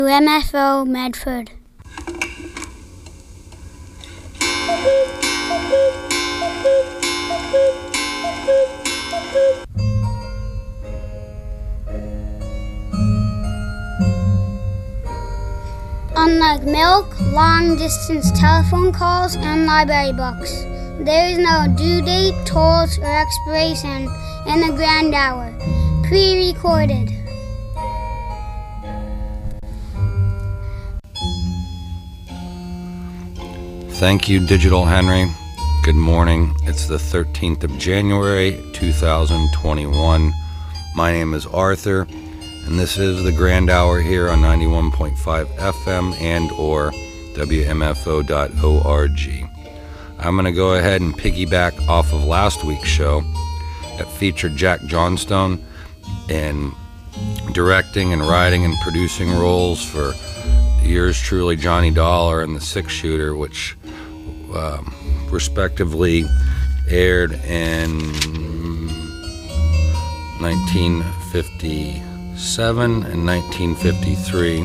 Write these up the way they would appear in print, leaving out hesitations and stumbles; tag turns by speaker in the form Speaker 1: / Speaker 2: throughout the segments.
Speaker 1: MFO Medford. Unlike milk, long-distance telephone calls, and library books, there is no due date, tolls, or expiration in the grand hour. Pre-recorded.
Speaker 2: Thank you, Digital Henry. Good morning. It's the 13th of January, 2021. My name is Arthur, and this is the Grand Hour here on 91.5 FM and or WMFO.org. I'm going to go ahead and piggyback off of last week's show that featured Jack Johnstone in directing and writing and producing roles for yours truly, Johnny Dollar, and The Six Shooter, which respectively aired in 1957 and 1953.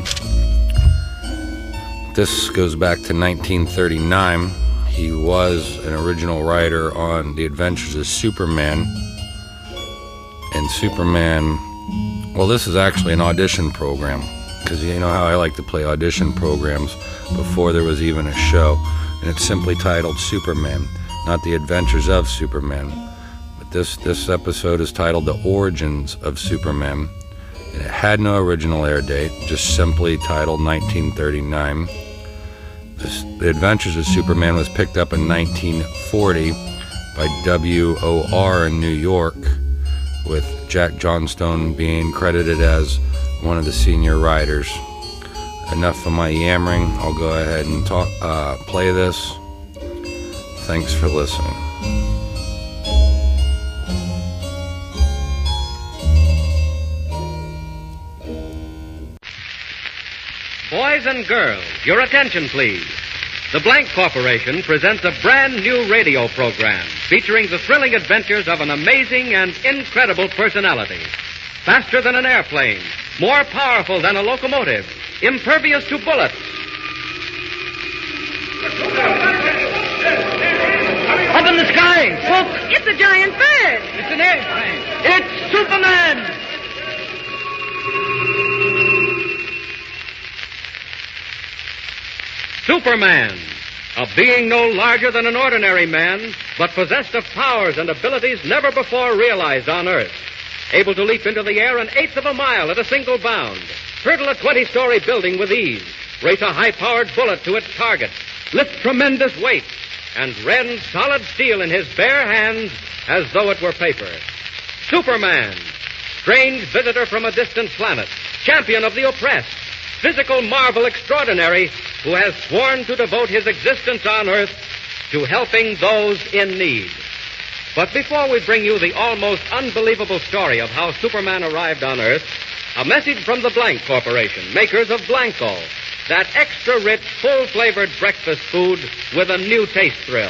Speaker 2: This goes back to 1939. He was an original writer on The Adventures of Superman. And Superman, well, this is actually an audition program, because you know how I like to play audition programs before there was even a show. And it's simply titled Superman, not The Adventures of Superman. But this episode is titled The Origins of Superman. And it had no original air date, just simply titled 1939. The Adventures of Superman was picked up in 1940 by WOR in New York, with Jack Johnstone being credited as one of the senior writers. Enough of my yammering. I'll go ahead and play this. Thanks for listening.
Speaker 3: Boys and girls, your attention please. The Blank Corporation presents a brand new radio program featuring the thrilling adventures of an amazing and incredible personality. Faster than an airplane, more powerful than a locomotive, impervious to bullets. Up in the sky! Look!
Speaker 4: It's a giant bird!
Speaker 3: It's an airplane! It's Superman! Superman, a being no larger than an ordinary man, but possessed of powers and abilities never before realized on Earth. Able to leap into the air an eighth of a mile at a single bound, hurdle a 20-story building with ease, race a high-powered bullet to its target, lift tremendous weights, and rend solid steel in his bare hands as though it were paper. Superman, strange visitor from a distant planet, champion of the oppressed, physical marvel extraordinary, who has sworn to devote his existence on Earth to helping those in need. But before we bring you the almost unbelievable story of how Superman arrived on Earth, a message from the Blank Corporation, makers of Blanco, that extra-rich, full-flavored breakfast food with a new taste thrill.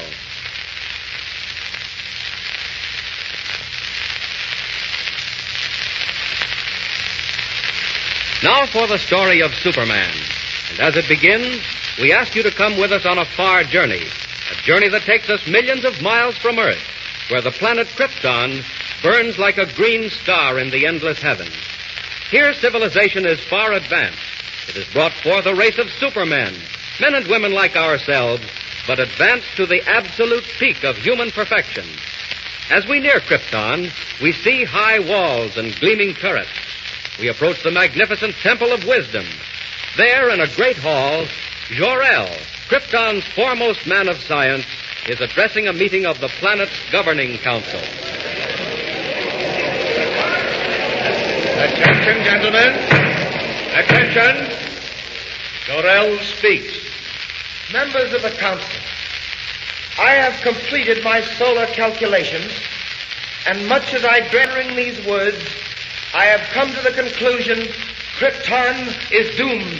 Speaker 3: Now for the story of Superman. And as it begins, we ask you to come with us on a far journey, a journey that takes us millions of miles from Earth, where the planet Krypton burns like a green star in the endless heavens. Here, civilization is far advanced. It has brought forth a race of supermen, men and women like ourselves, but advanced to the absolute peak of human perfection. As we near Krypton, we see high walls and gleaming turrets. We approach the magnificent Temple of Wisdom. There, in a great hall, Jor-El, Krypton's foremost man of science, is addressing a meeting of the planet's governing council.
Speaker 5: Attention, gentlemen. Attention. Jor-El speaks.
Speaker 6: Members of the council, I have completed my solar calculations, and much as I dread uttering these words, I have come to the conclusion Krypton is doomed.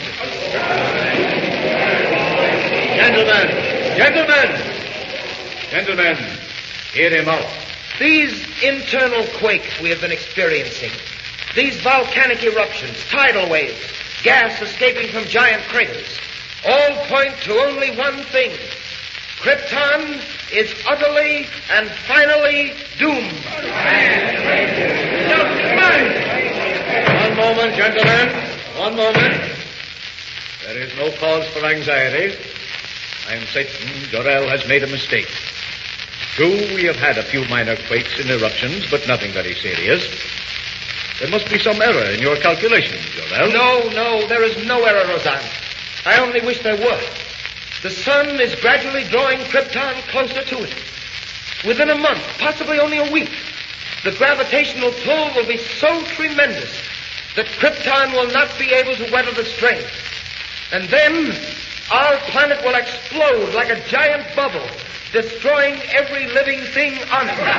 Speaker 5: Gentlemen, hear him out.
Speaker 6: These internal quakes we have been experiencing, these volcanic eruptions, tidal waves, gas escaping from giant craters, all point to only one thing. Krypton is utterly and finally doomed.
Speaker 5: One moment, gentlemen. One moment. There is no cause for anxiety. I am certain Jor-El has made a mistake. True, we have had a few minor quakes and eruptions, but nothing very serious. There must be some error in your calculations, Jor-El.
Speaker 6: No, there is no error, Roseanne. I only wish there were. The sun is gradually drawing Krypton closer to it. Within a month, possibly only a week, the gravitational pull will be so tremendous that Krypton will not be able to weather the strain. And then our planet will explode like a giant bubble, destroying every living thing on it.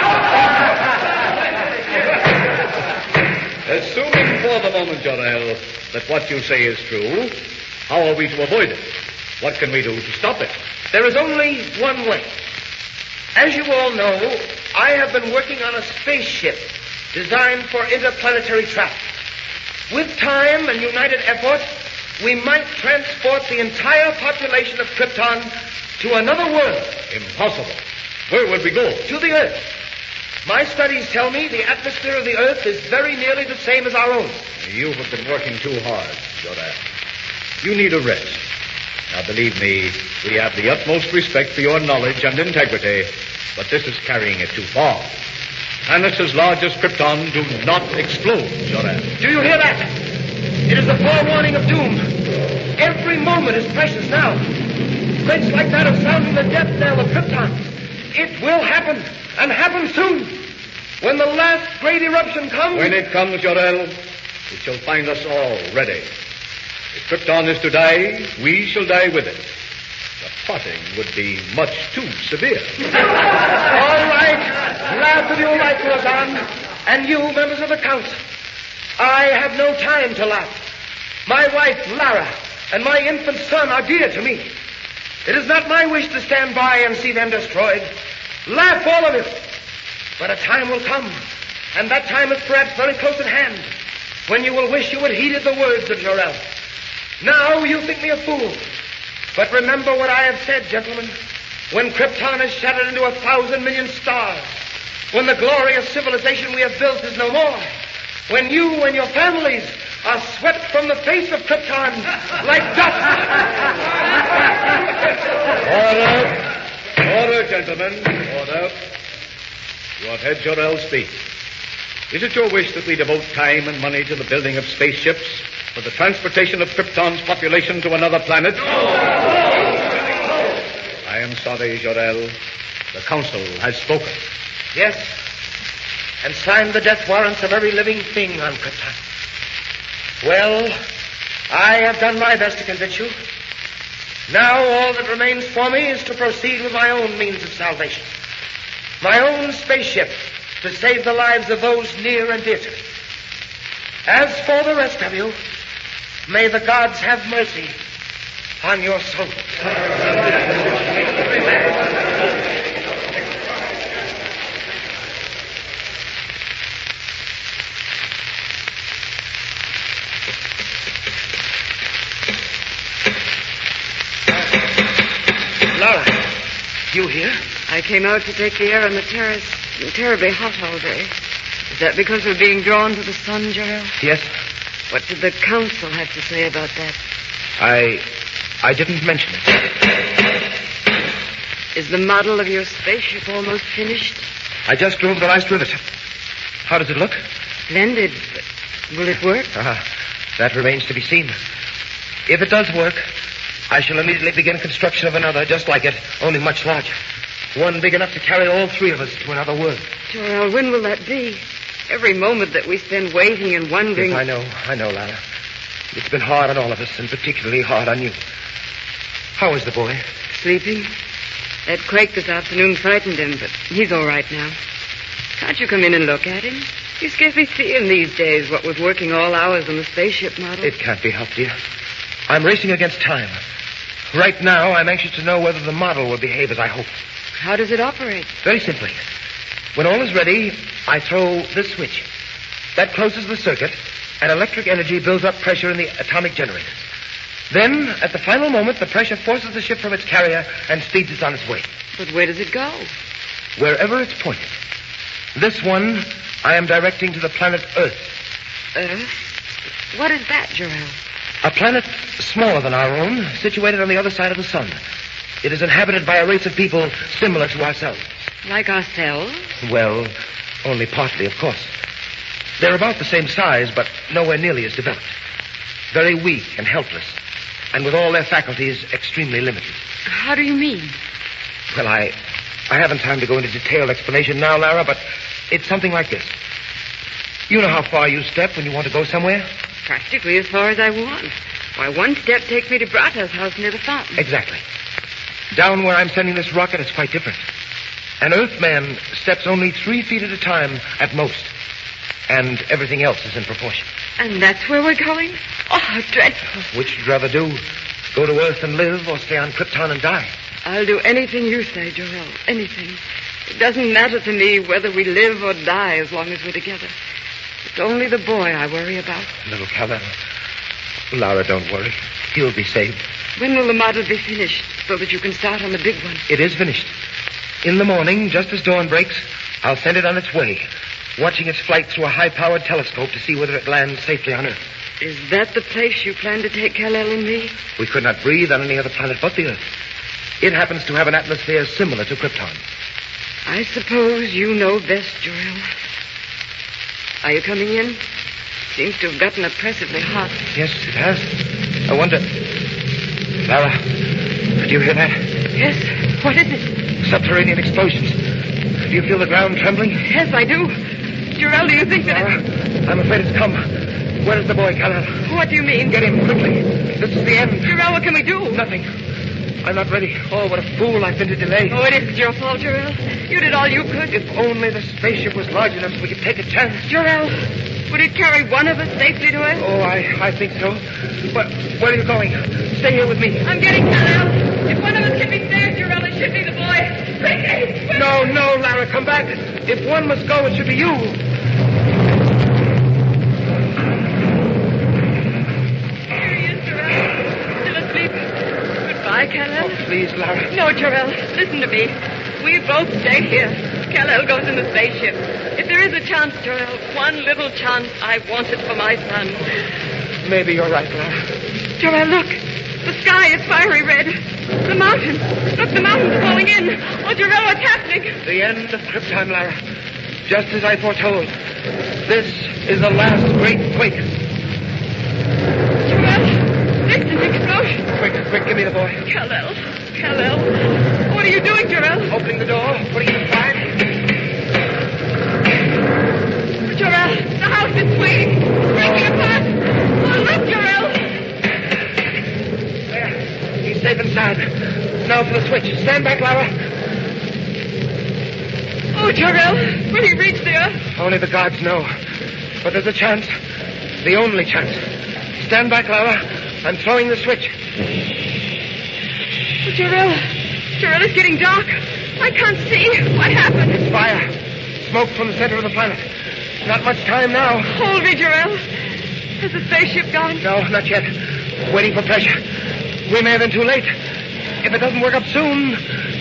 Speaker 5: Assuming for the moment, Jor-El, that what you say is true, how are we to avoid it? What can we do to stop it?
Speaker 6: There is only one way. As you all know, I have been working on a spaceship designed for interplanetary travel. With time and united effort, we might transport the entire population of Krypton to another world.
Speaker 5: Impossible. Where would we go?
Speaker 6: To the Earth. My studies tell me the atmosphere of the Earth is very nearly the same as our own.
Speaker 5: You have been working too hard, Jor-El. You need a rest. Now, believe me, we have the utmost respect for your knowledge and integrity, but this is carrying it too far. Planets as large as Krypton do not explode, Jor-El.
Speaker 6: Do you hear that? It is the forewarning of doom. Every moment is precious now. Threats like that of sounding the death knell of Krypton. It will happen, and happen soon. When the last great eruption comes...
Speaker 5: When it comes, Jor-El, it shall find us all ready. If Krypton is to die, we shall die with it. The parting would be much too severe.
Speaker 6: All right. Laugh if you like, Roseanne. And you, members of the council. I have no time to laugh. My wife, Lara, and my infant son are dear to me. It is not my wish to stand by and see them destroyed. Laugh, all of you. But a time will come, and that time is perhaps very close at hand, when you will wish you had heeded the words of Jor-El. Now you think me a fool. But remember what I have said, gentlemen. When Krypton is shattered into 1,000 million stars, when the glorious civilization we have built is no more, when you and your families are swept from the face of Krypton like dust.
Speaker 5: Order, gentlemen. Order. You have heard Jor-El speak. Is it your wish that we devote time and money to the building of spaceships for the transportation of Krypton's population to another planet? No! I am sorry, Jor-El. The council has spoken.
Speaker 6: Yes, and signed the death warrants of every living thing on Krypton. Well, I have done my best to convince you. Now all that remains for me is to proceed with my own means of salvation. My own spaceship to save the lives of those near and dear to me. As for the rest of you, may the gods have mercy on your souls. Laura, you here?
Speaker 4: I came out to take the air on the terrace. It's terribly hot all day. Is that because we're being drawn to the sun, Jor-El?
Speaker 6: Yes.
Speaker 4: What did the council have to say about that?
Speaker 6: I didn't mention it.
Speaker 4: Is the model of your spaceship almost finished?
Speaker 6: I just drove the last rivet. How does it look?
Speaker 4: Splendid, but will it work?
Speaker 6: That remains to be seen. If it does work, I shall immediately begin construction of another just like it, only much larger. One big enough to carry all three of us to another world.
Speaker 4: Jor-El, when will that be? Every moment that we spend waiting and wondering...
Speaker 6: Yes, I know, Lara. It's been hard on all of us, and particularly hard on you. How is the boy?
Speaker 4: Sleeping. That quake this afternoon frightened him, but he's all right now. Can't you come in and look at him? You scarcely see him these days, what with working all hours on the spaceship model.
Speaker 6: It can't be helped, dear. I'm racing against time. Right now, I'm anxious to know whether the model will behave as I hope.
Speaker 4: How does it operate?
Speaker 6: Very simply. When all is ready, I throw this switch. That closes the circuit, and electric energy builds up pressure in the atomic generator. Then, at the final moment, the pressure forces the ship from its carrier and speeds it on its way.
Speaker 4: But where does it go?
Speaker 6: Wherever it's pointed. This one I am directing to the planet Earth.
Speaker 4: Earth? What is that, Jarrell?
Speaker 6: A planet smaller than our own, situated on the other side of the sun. It is inhabited by a race of people similar to ourselves.
Speaker 4: Like ourselves?
Speaker 6: Well, only partly, of course. They're about the same size, but nowhere nearly as developed. Very weak and helpless, and with all their faculties extremely limited.
Speaker 4: How do you mean?
Speaker 6: Well, I haven't time to go into detailed explanation now, Lara, but it's something like this. You know how far you step when you want to go somewhere?
Speaker 4: Practically as far as I want. Why, one step takes me to Brata's house near the fountain.
Speaker 6: Exactly. Down where I'm sending this rocket, it's quite different. An Earthman steps only 3 feet at a time at most. And everything else is in proportion.
Speaker 4: And that's where we're going? Oh, how dreadful.
Speaker 6: Which would you rather do? Go to Earth and live, or stay on Krypton and die?
Speaker 4: I'll do anything you say, Jarrell. Anything. It doesn't matter to me whether we live or die as long as we're together. It's only the boy I worry about.
Speaker 6: Little Kal-El. Lara, don't worry. He'll be saved.
Speaker 4: When will the model be finished so that you can start on the big one?
Speaker 6: It is finished. In the morning, just as dawn breaks, I'll send it on its way, watching its flight through a high-powered telescope to see whether it lands safely on Earth.
Speaker 4: Is that the place you plan to take Kal-El and me?
Speaker 6: We could not breathe on any other planet but the Earth. It happens to have an atmosphere similar to Krypton.
Speaker 4: I suppose you know best, Jarrell. Are you coming in? Seems to have gotten oppressively hot.
Speaker 6: Yes, it has. I wonder... Lara, do you hear that?
Speaker 4: Yes. What is it?
Speaker 6: Subterranean explosions. Do you feel the ground trembling?
Speaker 4: Yes, I do. Jarrell, do you think that
Speaker 6: Lara, I'm afraid it's come. Where is the boy, Kal-El?
Speaker 4: What do you mean?
Speaker 6: Get him, quickly. This is the end.
Speaker 4: Jarrell, what can we do?
Speaker 6: Nothing. I'm not ready. Oh, what a fool I've been to delay.
Speaker 4: Oh, it isn't your fault, Jarrell. You did all you could.
Speaker 6: If only the spaceship was large enough so we could take a chance.
Speaker 4: Jarrell, would it carry one of us safely to Earth?
Speaker 6: Oh, I think so. But where are you going? Stay here with me.
Speaker 4: I'm getting Kal-El. If one of us can be saved, Jarrell, it should be the boy. Quickly!
Speaker 6: No, Lara, come back. If one must go, it should be you.
Speaker 4: Here he is, Jarrell. Still asleep. Goodbye, Kal-El.
Speaker 6: Oh, please, Lara.
Speaker 4: No, Jarrell, listen to me. We both stay here. Kal-El goes in the spaceship. If there is a chance, Jarrell, one little chance, I want it for my son.
Speaker 6: Maybe you're right, Lara.
Speaker 4: Jarrell, look. The sky is fiery red. The mountain. Look, the mountain's falling in. Oh, Jarrell, what's happening?
Speaker 6: The end of Krypton, Lara. Just as I foretold. This is the last great quake.
Speaker 4: Jarrell, listen, explosion.
Speaker 6: Quick, give me the boy.
Speaker 4: Kal-El. What are you doing, Jarrell?
Speaker 6: Opening the door, putting it aside.
Speaker 4: Jarrell, the house is swaying. Breaking apart. Oh, look, Jarrell.
Speaker 6: There. He's safe inside. Now for the switch. Stand back, Lara.
Speaker 4: Oh, Jarrell, will he reach the Earth?
Speaker 6: Only the gods know. But there's a chance. The only chance. Stand back, Lara. I'm throwing the switch.
Speaker 4: Oh, Jarrell, it's getting dark. I can't see. What happened?
Speaker 6: It's fire. Smoke from the center of the planet. Not much time now.
Speaker 4: Hold me, Jarrell. Has the spaceship gone?
Speaker 6: No, not yet. Waiting for pressure. We may have been too late. If it doesn't work up soon...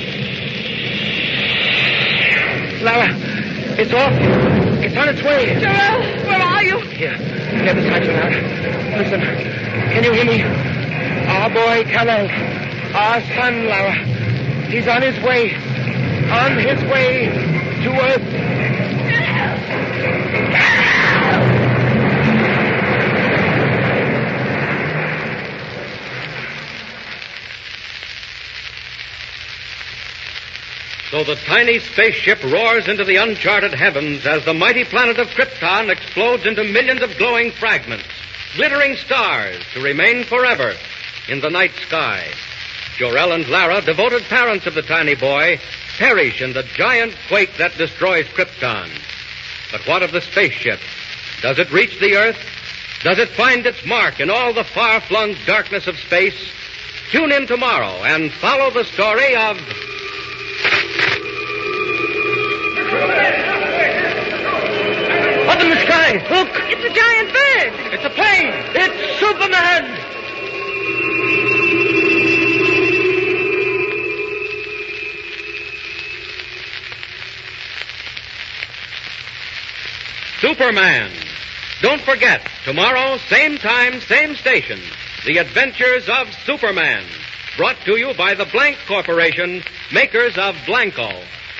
Speaker 6: Lara, it's off. It's on its way.
Speaker 4: Jarrell, where are you?
Speaker 6: Here, get beside you, Lara. Listen, can you hear me? Our boy, Kal-El. Our son, Lara. He's on his way. On his way to Earth.
Speaker 3: So the tiny spaceship roars into the uncharted heavens as the mighty planet of Krypton explodes into millions of glowing fragments, glittering stars to remain forever in the night sky. Jor-El and Lara, devoted parents of the tiny boy, perish in the giant quake that destroys Krypton. But what of the spaceship? Does it reach the Earth? Does it find its mark in all the far-flung darkness of space? Tune in tomorrow and follow the story of...
Speaker 6: Up in the sky! place. Look!
Speaker 4: It's a giant bird.
Speaker 6: It's a plane. It's Superman.
Speaker 3: Superman. Don't forget, tomorrow, same time, same station, The Adventures of Superman. Brought to you by the Blank Corporation, makers of Blanco.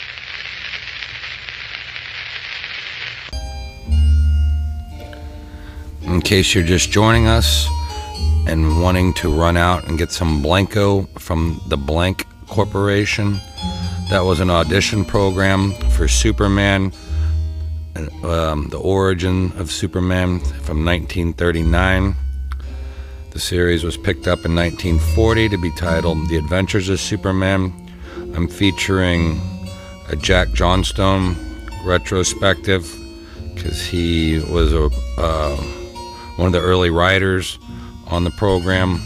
Speaker 2: In case you're just joining us and wanting to run out and get some Blanco from the Blank Corporation, that was an audition program for Superman, the origin of Superman from 1939. The series was picked up in 1940 to be titled The Adventures of Superman. I'm featuring a Jack Johnstone retrospective because he was one of the early writers on the program.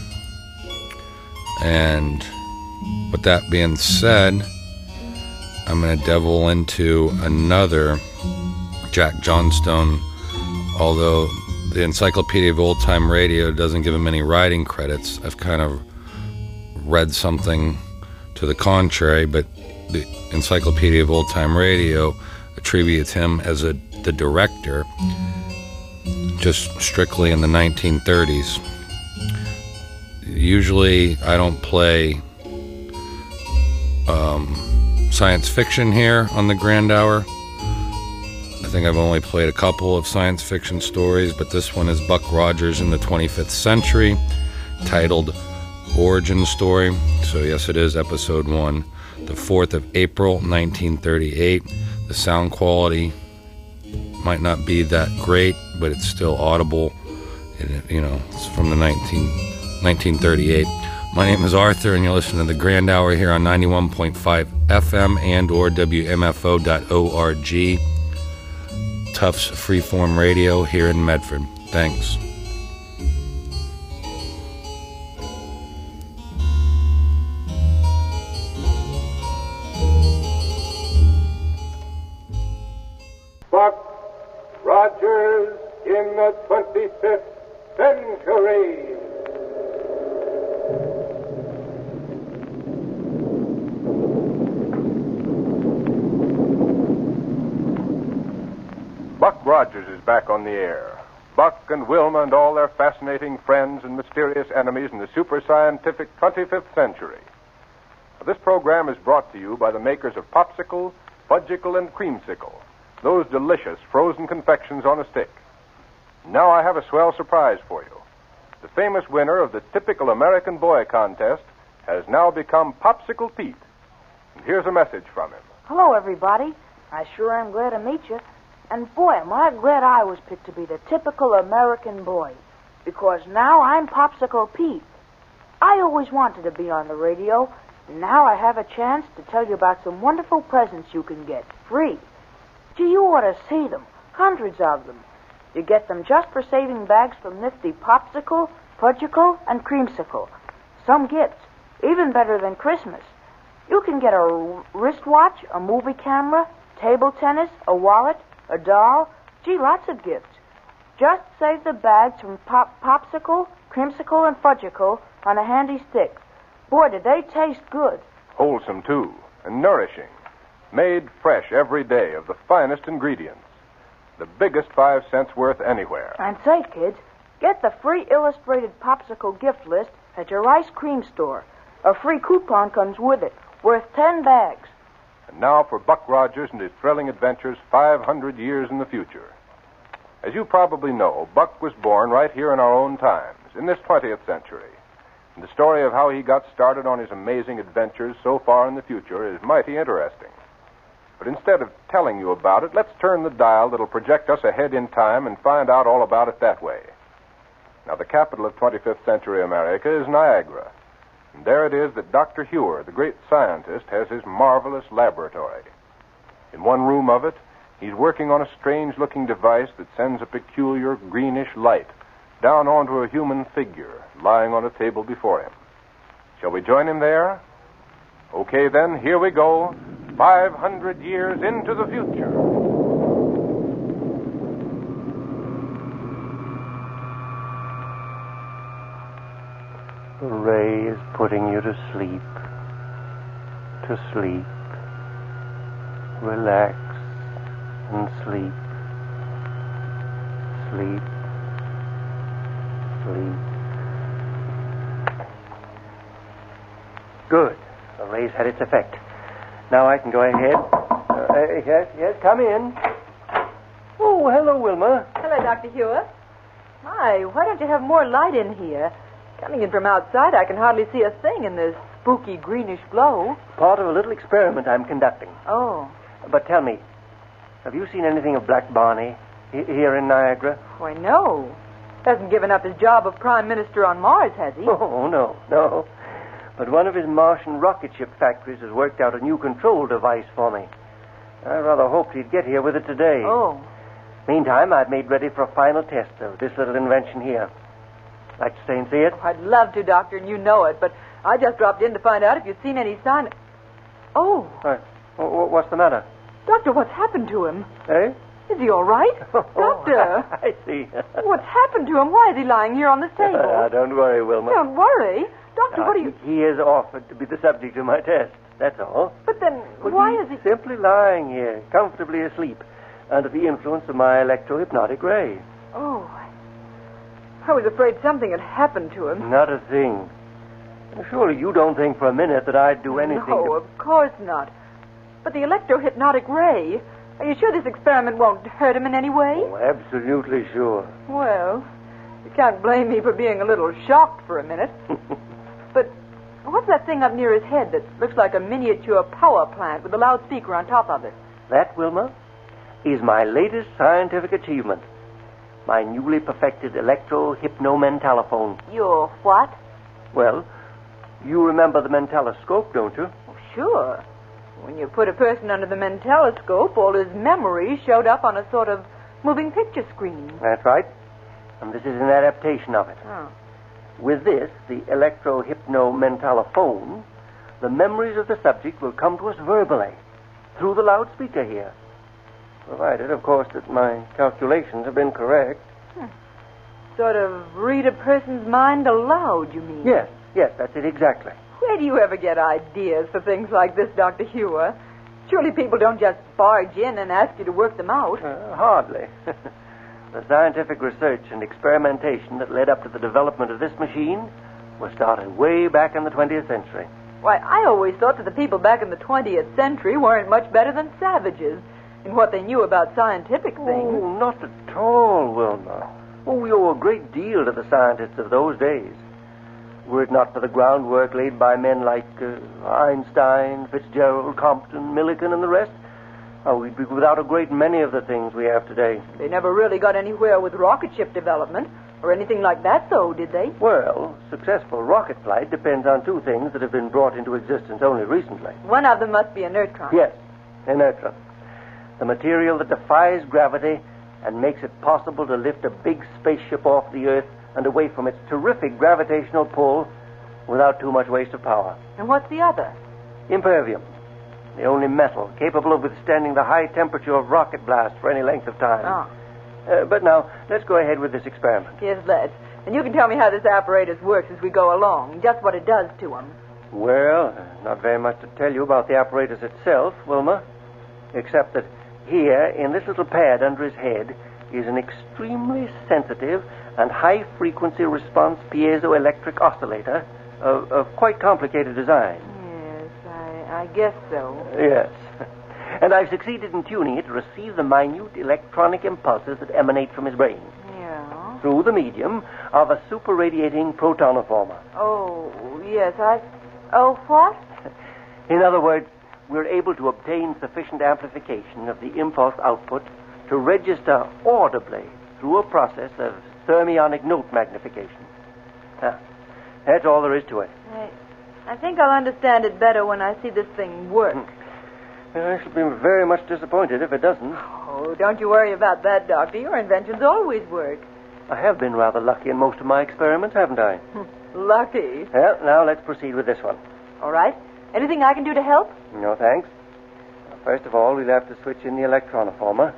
Speaker 2: And with that being said, I'm going to delve into another Jack Johnstone, although the Encyclopedia of Old Time Radio doesn't give him any writing credits. I've kind of read something to the contrary, but the Encyclopedia of Old Time Radio attributes him as the director just strictly in the 1930s. Usually I don't play science fiction here on the Grand Hour. I think I've only played a couple of science fiction stories, but this one is Buck Rogers in the 25th Century, titled Origin Story. So yes, it is episode 1, the 4th of April, 1938. The sound quality might not be that great, but it's still audible. It's from the 1938. My name is Arthur, and you're listening to the Grand Hour here on 91.5 FM and or WMFO.org. Tufts Freeform Radio here in Medford. Thanks.
Speaker 7: Buck Rogers in the 25th century. Buck Rogers is back on the air. Buck and Wilma and all their fascinating friends and mysterious enemies in the super scientific 25th century. This program is brought to you by the makers of Popsicle, Fudgicle, and Creamsicle, those delicious frozen confections on a stick. Now I have a swell surprise for you. The famous winner of the Typical American Boy contest has now become Popsicle Pete. And here's a message from him.
Speaker 8: Hello, everybody. I sure am glad to meet you. And boy, am I glad I was picked to be the typical American boy. Because now I'm Popsicle Pete. I always wanted to be on the radio, and now I have a chance to tell you about some wonderful presents you can get free. Gee, you ought to see them. Hundreds of them. You get them just for saving bags from nifty Popsicle, Fudgicle, and Creamsicle. Some gifts, even better than Christmas. You can get a wristwatch, a movie camera, table tennis, a wallet, a doll. Gee, lots of gifts. Just save the bags from Popsicle, Creamsicle, and Fudgicle on a handy stick. Boy, do they taste good.
Speaker 7: Wholesome, too, and nourishing. Made fresh every day of the finest ingredients. The biggest 5 cents worth anywhere.
Speaker 8: And say, kids, get the free illustrated Popsicle gift list at your ice cream store. A free coupon comes with it, worth 10 bags.
Speaker 7: And now for Buck Rogers and his thrilling adventures 500 years in the future. As you probably know, Buck was born right here in our own times, in this 20th century. And the story of how he got started on his amazing adventures so far in the future is mighty interesting. But instead of telling you about it, let's turn the dial that'll project us ahead in time and find out all about it that way. Now, the capital of 25th century America is Niagara. And there it is that Dr. Huer, the great scientist, has his marvelous laboratory. In one room of it, he's working on a strange-looking device that sends a peculiar greenish light down onto a human figure lying on a table before him. Shall we join him there? Okay, then, here we go. 500 years into the future.
Speaker 9: ray is putting you to sleep. To sleep. Relax and sleep. Sleep. Sleep. Good. The ray's had its effect. Now I can go ahead. Yes, come in. Oh, hello, Wilma.
Speaker 10: Hello, Dr. Hewer. My, why don't you have more light in here? Coming in from outside, I can hardly see a thing in this spooky greenish glow.
Speaker 9: Part of a little experiment I'm conducting.
Speaker 10: Oh.
Speaker 9: But tell me, have you seen anything of Black Barney here in Niagara?
Speaker 10: Why, no. Hasn't given up his job of Prime Minister on Mars, has he?
Speaker 9: Oh, no. But one of his Martian rocket ship factories has worked out a new control device for me. I rather hoped he'd get here with it today.
Speaker 10: Oh.
Speaker 9: Meantime, I've made ready for a final test of this little invention here. Like to stay and see it?
Speaker 10: I'd love to, Doctor, and you know it, but I just dropped in to find out if you'd seen any sign. Oh.
Speaker 9: What's the matter?
Speaker 10: Doctor, what's happened to him?
Speaker 9: Eh?
Speaker 10: Is he all right? Doctor.
Speaker 9: I see.
Speaker 10: What's happened to him? Why is he lying here on this table?
Speaker 9: Don't worry, Wilma.
Speaker 10: Don't worry. Doctor, what are you...
Speaker 9: He has offered to be the subject of my test. That's all.
Speaker 10: But then, why is he...
Speaker 9: Simply lying here, comfortably asleep, under the influence of my electro-hypnotic ray.
Speaker 10: Oh. I was afraid something had happened to him.
Speaker 9: Not a thing. Surely you don't think for a minute that I'd do anything
Speaker 10: No, of course not. But the electro-hypnotic ray... Are you sure this experiment won't hurt him in any way?
Speaker 9: Oh, absolutely sure.
Speaker 10: Well, you can't blame me for being a little shocked for a minute. But what's that thing up near his head that looks like a miniature power plant with a loudspeaker on top of it?
Speaker 9: That, Wilma, is my latest scientific achievement. My newly perfected electro-hypno-mentalophone.
Speaker 10: Your what?
Speaker 9: Well, you remember the mentaloscope, don't you?
Speaker 10: Oh, sure. When you put a person under the mentaloscope, all his memories showed up on a sort of moving picture screen.
Speaker 9: That's right. And this is an adaptation of it.
Speaker 10: Oh.
Speaker 9: With this, the electro-hypno-mentalophone, the memories of the subject will come to us verbally, through the loudspeaker here. Provided, of course, that my calculations have been correct.
Speaker 10: Sort of read a person's mind aloud, you mean?
Speaker 9: Yes, that's it exactly.
Speaker 10: Where do you ever get ideas for things like this, Dr. Hewer? Surely people don't just barge in and ask you to work them out.
Speaker 9: Hardly. The scientific research and experimentation that led up to the development of this machine was started way back in the 20th century.
Speaker 10: Why, I always thought that the people back in the 20th century weren't much better than savages in what they knew about scientific things.
Speaker 9: Oh, not at all, Wilma. Oh, we owe a great deal to the scientists of those days. Were it not for the groundwork laid by men like Einstein, Fitzgerald, Compton, Millikan, and the rest, we'd be without a great many of the things we have today.
Speaker 10: They never really got anywhere with rocket ship development or anything like that, though, did they?
Speaker 9: Well, successful rocket flight depends on two things that have been brought into existence only recently.
Speaker 10: One of them must be a neutron.
Speaker 9: Yes, a neutron. The material that defies gravity and makes it possible to lift a big spaceship off the Earth and away from its terrific gravitational pull without too much waste of power.
Speaker 10: And what's the other?
Speaker 9: Impervium. The only metal capable of withstanding the high temperature of rocket blast for any length of time.
Speaker 10: Oh.
Speaker 9: But now, let's go ahead with this experiment.
Speaker 10: Yes, let's. And you can tell me how this apparatus works as we go along, just what it does to him.
Speaker 9: Well, not very much to tell you about the apparatus itself, Wilma, except that here, in this little pad under his head, is an extremely sensitive and high-frequency response piezoelectric oscillator of quite complicated design.
Speaker 10: Yes, I guess so.
Speaker 9: Yes. And I've succeeded in tuning it to receive the minute electronic impulses that emanate from his brain.
Speaker 10: Yeah?
Speaker 9: Through the medium of a super-radiating protonoformer.
Speaker 10: Oh, yes, Oh, what?
Speaker 9: In other words, we're able to obtain sufficient amplification of the impulse output to register audibly through a process of thermionic note magnification. That's all there is to it.
Speaker 10: I think I'll understand it better when I see this thing work.
Speaker 9: I shall be very much disappointed if it doesn't.
Speaker 10: Oh, don't you worry about that, Doctor. Your inventions always work.
Speaker 9: I have been rather lucky in most of my experiments, haven't I?
Speaker 10: Lucky?
Speaker 9: Well, now let's proceed with this one.
Speaker 10: All right. Anything I can do to help?
Speaker 9: No, thanks. First of all, we'll have to switch in the electronoformer.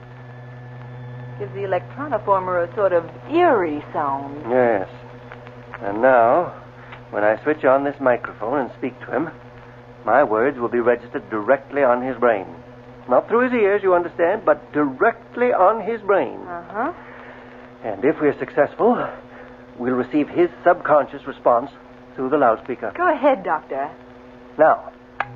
Speaker 10: Gives the electronoformer a sort of eerie sound.
Speaker 9: Yes. And now, when I switch on this microphone and speak to him, my words will be registered directly on his brain. Not through his ears, you understand, but directly on his brain.
Speaker 10: Uh-huh.
Speaker 9: And if we're successful, we'll receive his subconscious response through the loudspeaker.
Speaker 10: Go ahead, Doctor.
Speaker 9: Now,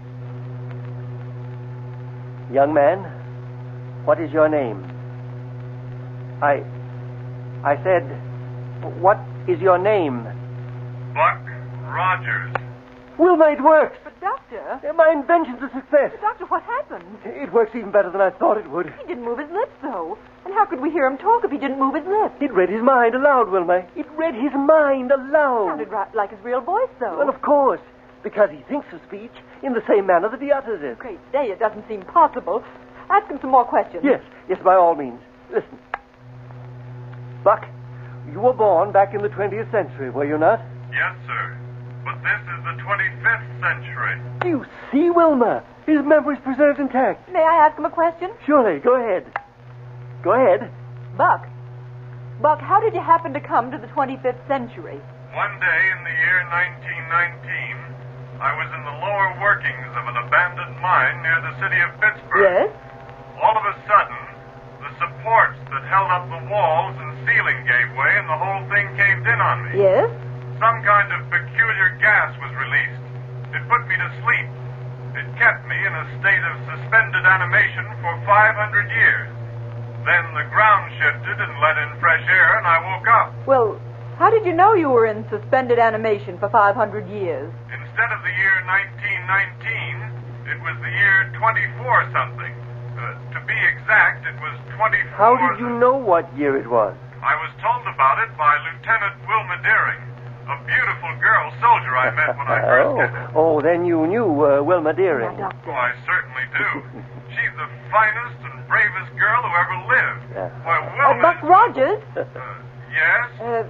Speaker 9: young man, what is your name? I said, what is your name?
Speaker 11: Buck Rogers.
Speaker 9: Wilma, it works.
Speaker 10: But, Doctor...
Speaker 9: My invention's a success.
Speaker 10: But, Doctor, what happened?
Speaker 9: It works even better than I thought it would.
Speaker 10: He didn't move his lips, though. And how could we hear him talk if he didn't move his lips?
Speaker 9: It read his mind aloud, Wilma. It read his mind aloud.
Speaker 10: Sounded like his real voice, though.
Speaker 9: Well, of course, because he thinks of speech in the same manner that he utters it.
Speaker 10: Great day, it doesn't seem possible. Ask him some more questions.
Speaker 9: Yes, by all means. Listen. Buck, you were born back in the 20th century, were you not?
Speaker 11: Yes, sir. But this is the 25th century.
Speaker 9: Do you see, Wilma? His memory's preserved intact.
Speaker 10: May I ask him a question?
Speaker 9: Surely, go ahead. Go ahead.
Speaker 10: Buck, how did you happen to come to the 25th century?
Speaker 11: One day in the year 1919, I was in the lower workings of an abandoned mine near the city of Pittsburgh.
Speaker 10: Yes?
Speaker 11: All of a sudden, the supports that held up the walls and ceiling gave way and the whole thing caved in on me.
Speaker 10: Yes?
Speaker 11: Some kind of peculiar gas was released. It put me to sleep. It kept me in a state of suspended animation for 500 years. Then the ground shifted and let in fresh air, and I woke up.
Speaker 10: Well, how did you know you were in suspended animation for 500 years?
Speaker 11: Instead of the year 1919, it was the year 24-something. To be exact, it was 24...
Speaker 9: How did you know what year it was?
Speaker 11: I was told about it by Lieutenant Wilma Deering, a beautiful girl soldier I met when I first got there.
Speaker 9: Oh, then you knew Wilma Deering.
Speaker 11: Oh, I certainly do. She's the finest and bravest girl who ever lived. Why, Wilma...
Speaker 10: Buck Rogers?
Speaker 11: Yes?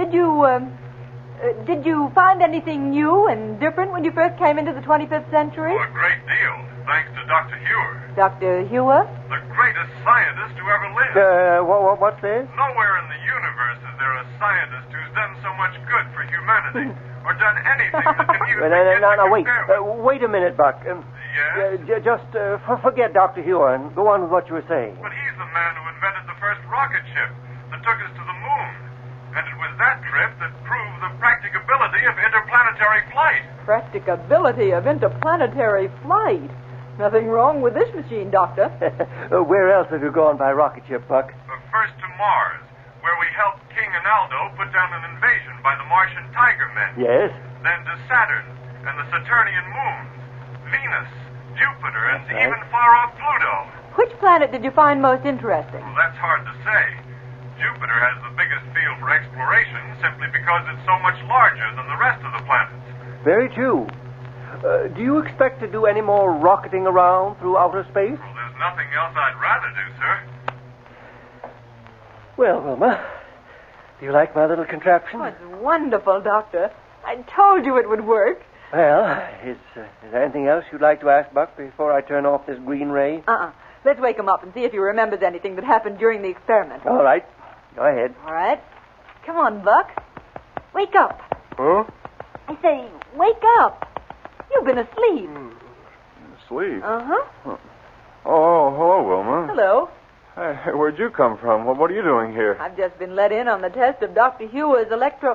Speaker 10: Did you find anything new and different when you first came into the 25th century?
Speaker 11: Oh, a great deal, thanks to Dr. Hewer.
Speaker 10: Dr. Hewer?
Speaker 11: The greatest scientist who ever lived.
Speaker 9: What's this?
Speaker 11: Nowhere in the universe is there a scientist who's done so much good for humanity, or done anything that can even begin to
Speaker 9: wait.
Speaker 11: compare with.
Speaker 9: Wait a minute, Buck.
Speaker 11: Yes?
Speaker 9: Just forget Dr. Hewer and go on with what you were saying.
Speaker 11: But he's the man who invented the first rocket ship that took us to the moon. And it was that trip that proved the practicability of interplanetary flight.
Speaker 10: Practicability of interplanetary flight? Nothing wrong with this machine, Doctor.
Speaker 9: Where else have you gone by rocket ship, Buck?
Speaker 11: First to Mars, where we helped King Analdo put down an invasion by the Martian Tiger Men.
Speaker 9: Yes?
Speaker 11: Then to Saturn and the Saturnian moons, Venus, Jupiter, and
Speaker 9: That's right.
Speaker 11: even far-off Pluto.
Speaker 10: Which planet did you find most interesting?
Speaker 11: Well, that's hard to say. Jupiter has the biggest field for exploration simply because it's so much larger than the rest of the planets.
Speaker 9: Very true. Do you expect to do any more rocketing around through outer space?
Speaker 11: Well, there's nothing else I'd rather do, sir.
Speaker 9: Well, Wilma, do you like my little contraption?
Speaker 10: Oh, it's wonderful, Doctor. I told you it would work.
Speaker 9: Well, is there anything else you'd like to ask, Buck, before I turn off this green ray?
Speaker 10: Let's wake him up and see if he remembers anything that happened during the experiment.
Speaker 9: All right. Go ahead.
Speaker 10: All right. Come on, Buck. Wake up.
Speaker 12: Huh?
Speaker 10: I say, wake up. You've been asleep.
Speaker 12: Asleep?
Speaker 10: Uh-huh.
Speaker 12: Huh. Oh, hello, Wilma.
Speaker 10: Hello.
Speaker 12: Hey, where'd you come from? What are you doing here?
Speaker 10: I've just been let in on the test of Dr. Hewer's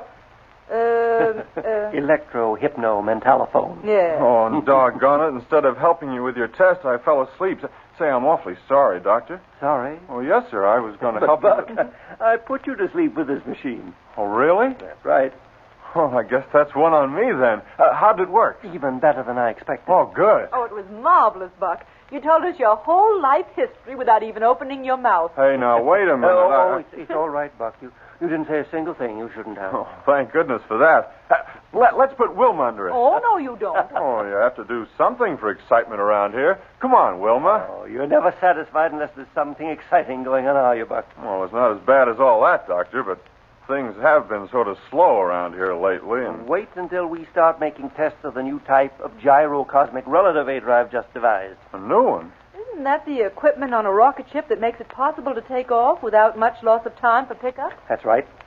Speaker 9: Electro-hypno-mentalophone.
Speaker 10: Yeah.
Speaker 12: Oh, doggone it. Instead of helping you with your test, I fell asleep. Say, I'm awfully sorry, Doctor.
Speaker 9: Sorry?
Speaker 12: Oh, yes, sir. I was going to help
Speaker 9: Buck,
Speaker 12: you.
Speaker 9: I put you to sleep with this machine.
Speaker 12: Oh, really?
Speaker 9: That's right.
Speaker 12: Oh, I guess that's one on me, then. How did it work?
Speaker 9: Even better than I expected.
Speaker 12: Oh, good.
Speaker 10: Oh, it was marvelous, Buck. You told us your whole life history without even opening your mouth.
Speaker 12: Hey, now, wait a minute.
Speaker 9: It's all right, Buck. You didn't say a single thing you shouldn't have.
Speaker 12: Oh, thank goodness for that. Let's put Wilma under it.
Speaker 10: Oh, no, you don't.
Speaker 12: Oh, you have to do something for excitement around here. Come on, Wilma.
Speaker 9: Oh, you're never satisfied unless there's something exciting going on, are you, Buck?
Speaker 12: Well, it's not as bad as all that, Doctor, but things have been sort of slow around here lately, and...
Speaker 9: Wait until we start making tests of the new type of gyrocosmic relativator I've just devised.
Speaker 12: A new one?
Speaker 10: Isn't that the equipment on a rocket ship that makes it possible to take off without much loss of time for pickup?
Speaker 9: That's right.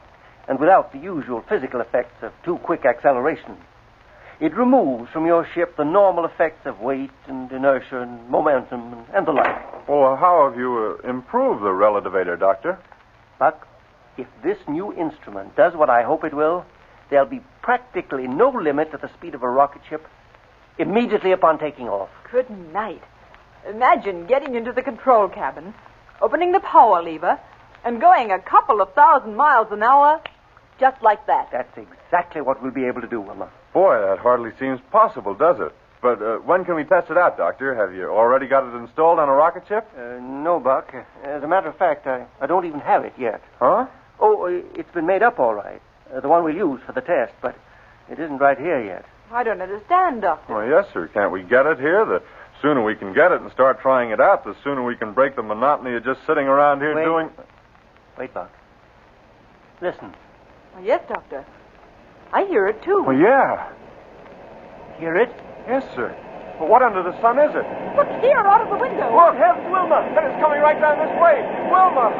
Speaker 9: and without the usual physical effects of too quick acceleration. It removes from your ship the normal effects of weight and inertia and momentum and the like.
Speaker 12: Well, how have you improved the relativator, Doctor?
Speaker 9: Buck, if this new instrument does what I hope it will, there'll be practically no limit to the speed of a rocket ship immediately upon taking off.
Speaker 10: Good night. Imagine getting into the control cabin, opening the power lever, and going a couple of 1,000 miles an hour just like that.
Speaker 9: That's exactly what we'll be able to do, Wilma.
Speaker 12: Boy, that hardly seems possible, does it? But when can we test it out, Doctor? Have you already got it installed on a rocket ship?
Speaker 9: No, Buck. As a matter of fact, I don't even have it yet.
Speaker 12: Huh?
Speaker 9: Oh, it's been made up all right. The one we'll use for the test, but it isn't right here yet.
Speaker 10: I don't understand, Doctor.
Speaker 12: Well, yes, sir. Can't we get it here? The sooner we can get it and start trying it out, the sooner we can break the monotony of just sitting around here doing...
Speaker 9: Wait, Buck. Listen.
Speaker 10: Well, yes, Doctor. I hear it, too.
Speaker 12: Well, yeah.
Speaker 9: Hear it?
Speaker 12: Yes, sir. Well, what under the sun is it?
Speaker 10: Look here, out of the window.
Speaker 12: Look, here's Wilma. And it's coming right down this way. Wilma!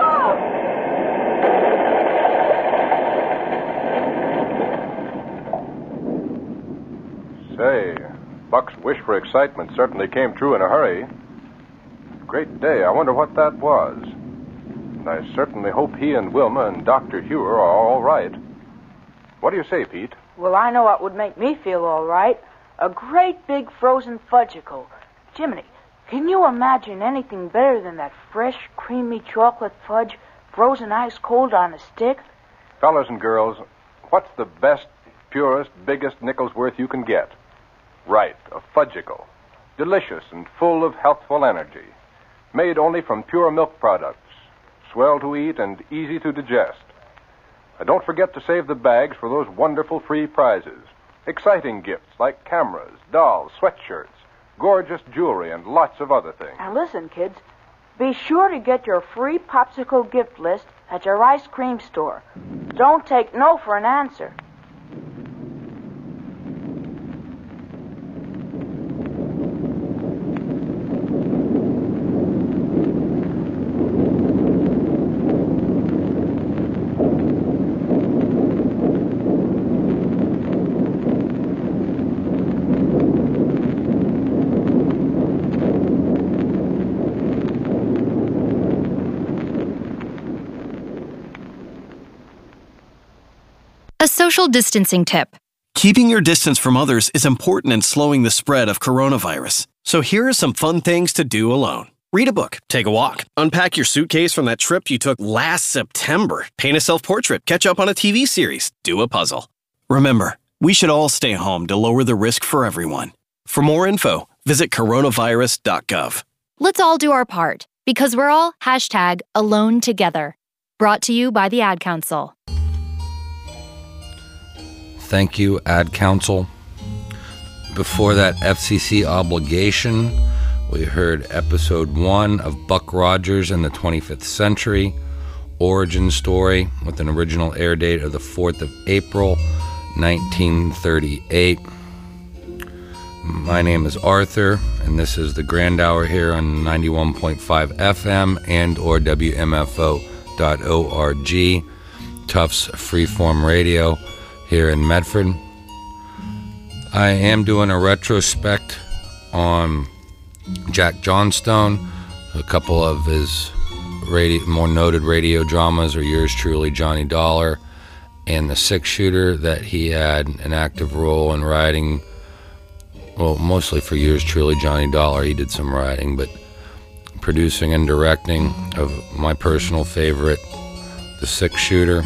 Speaker 7: Oh! Say, Buck's wish for excitement certainly came true in a hurry. Great day. I wonder what that was. And I certainly hope he and Wilma and Dr. Hewer are all right. What do you say, Pete?
Speaker 8: Well, I know what would make me feel all right. A great big frozen fudgicle. Jiminy, can you imagine anything better than that fresh, creamy chocolate fudge frozen ice cold on a stick?
Speaker 7: Fellas and girls, what's the best, purest, biggest nickel's worth you can get? Right, a fudgicle. Delicious and full of healthful energy. Made only from pure milk products. Swell to eat and easy to digest. Don't forget to save the bags for those wonderful free prizes. Exciting gifts like cameras, dolls, sweatshirts, gorgeous jewelry, and lots of other things.
Speaker 8: Now listen, kids. Be sure to get your free popsicle gift list at your ice cream store. Don't take no for an answer.
Speaker 13: A social distancing tip.
Speaker 14: Keeping your distance from others is important in slowing the spread of coronavirus. So here are some fun things to do alone. Read a book, take a walk, unpack your suitcase from that trip you took last September, paint a self-portrait, catch up on a TV series, do a puzzle. Remember, we should all stay home to lower the risk for everyone. For more info, visit coronavirus.gov.
Speaker 13: Let's all do our part, because we're all #AloneTogether. Brought to you by the Ad Council.
Speaker 2: Thank you, Ad Council. Before that FCC obligation, we heard episode 1 of Buck Rogers in the 25th Century, origin story with an original air date of the 4th of April, 1938. My name is Arthur, and this is the Grand Hour here on 91.5 FM and or WMFO.org, Tufts Freeform Radio here in Medford. I am doing a retrospect on Jack Johnstone. A couple of his more noted radio dramas are Yours Truly, Johnny Dollar, and The Six Shooter that he had an active role in writing. Well, mostly for Yours Truly, Johnny Dollar, he did some writing, but producing and directing of my personal favorite, The Six Shooter.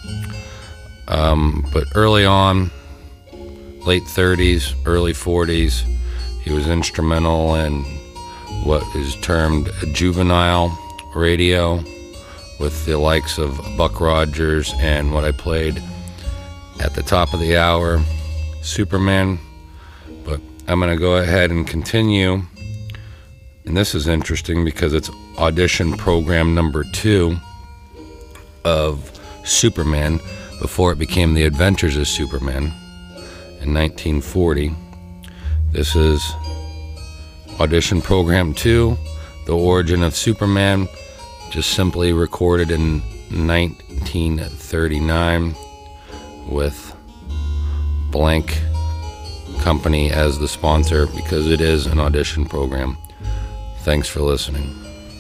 Speaker 2: But early on, late 30s, early 40s, he was instrumental in what is termed juvenile radio with the likes of Buck Rogers and what I played at the top of the hour, Superman. But I'm going to go ahead and continue. And this is interesting because it's audition program number 2 of Superman before it became The Adventures of Superman in 1940. This is audition program 2, The Origin of Superman, just simply recorded in 1939. with Blank Company as the sponsor because it is an audition program. Thanks for listening.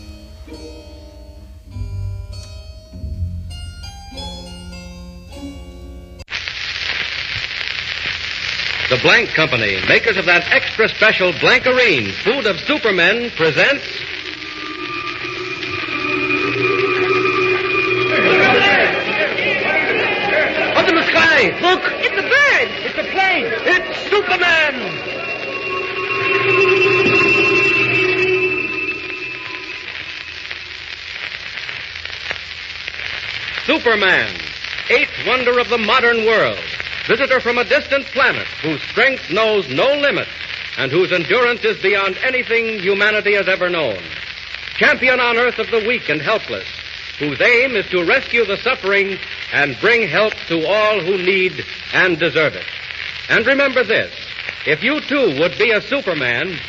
Speaker 3: The Blank Company, makers of that extra special Blankarine, food of supermen, presents... Up in the sky! Look!
Speaker 15: It's a bird!
Speaker 3: It's a plane! It's Superman! Superman, eighth wonder of the modern world. Visitor from a distant planet whose strength knows no limits and whose endurance is beyond anything humanity has ever known. Champion on Earth of the weak and helpless, whose aim is to rescue the suffering and bring help to all who need and deserve it. And remember this, if you too would be a Superman...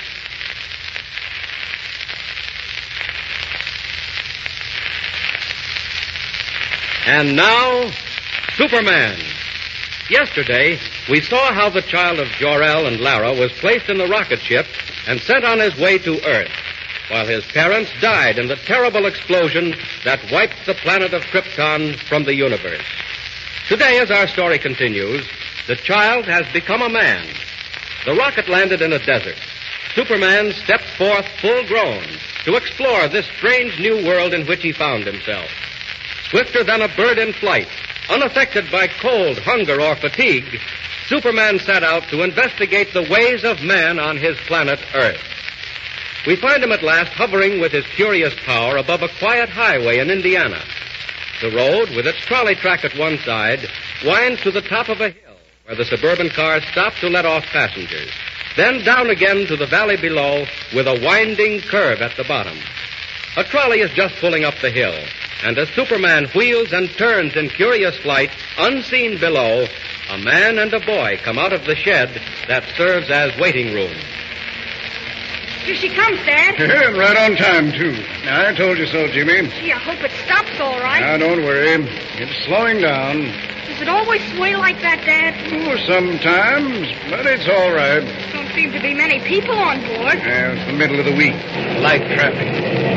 Speaker 3: And now, Superman. Yesterday, we saw how the child of Jor-El and Lara was placed in the rocket ship and sent on his way to Earth, while his parents died in the terrible explosion that wiped the planet of Krypton from the universe. Today, as our story continues, the child has become a man. The rocket landed in a desert. Superman stepped forth full grown to explore this strange new world in which he found himself. Swifter than a bird in flight, unaffected by cold, hunger, or fatigue, Superman set out to investigate the ways of man on his planet Earth. We find him at last hovering with his curious power above a quiet highway in Indiana. The road, with its trolley track at one side, winds to the top of a hill where the suburban cars stop to let off passengers. Then down again to the valley below with a winding curve at the bottom. A trolley is just pulling up the hill, and as Superman wheels and turns in curious flight, unseen below, a man and a boy come out of the shed that serves as waiting room.
Speaker 15: Here she comes, Dad.
Speaker 16: Right on time, too. I told you so, Jimmy.
Speaker 15: Gee, I hope it stops all right.
Speaker 16: Now, don't worry. It's slowing down.
Speaker 15: Does it always sway like that, Dad?
Speaker 16: Oh, sometimes, but it's all right.
Speaker 15: Don't seem to be many people on board.
Speaker 16: Yeah, it's the middle of the week. Light traffic.